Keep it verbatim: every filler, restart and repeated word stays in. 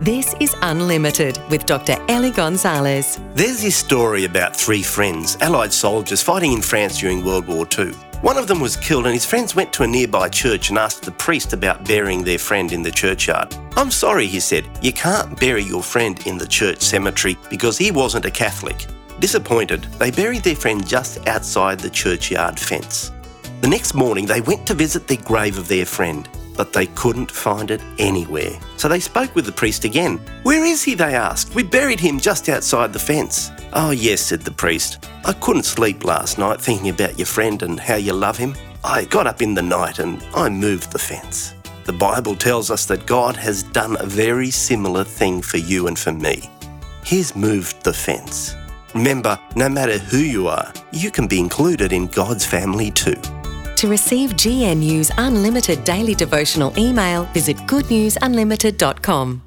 This is Unlimited with Doctor Ellie Gonzalez. There's this story about three friends, Allied soldiers, fighting in France during World War Two. One of them was killed and his friends went to a nearby church and asked the priest about burying their friend in the churchyard. "I'm sorry," he said, "you can't bury your friend in the church cemetery because he wasn't a Catholic." Disappointed, they buried their friend just outside the churchyard fence. The next morning they went to visit the grave of their friend, but they couldn't find it anywhere. So they spoke with the priest again. "Where is he?" they asked. "We buried him just outside the fence." "Oh yes," said the priest. "I couldn't sleep last night thinking about your friend and how you love him. I got up in the night and I moved the fence." The Bible tells us that God has done a very similar thing for you and for me. He's moved the fence. Remember, no matter who you are, you can be included in God's family too. To receive G N U's Unlimited daily devotional email, visit good news unlimited dot com.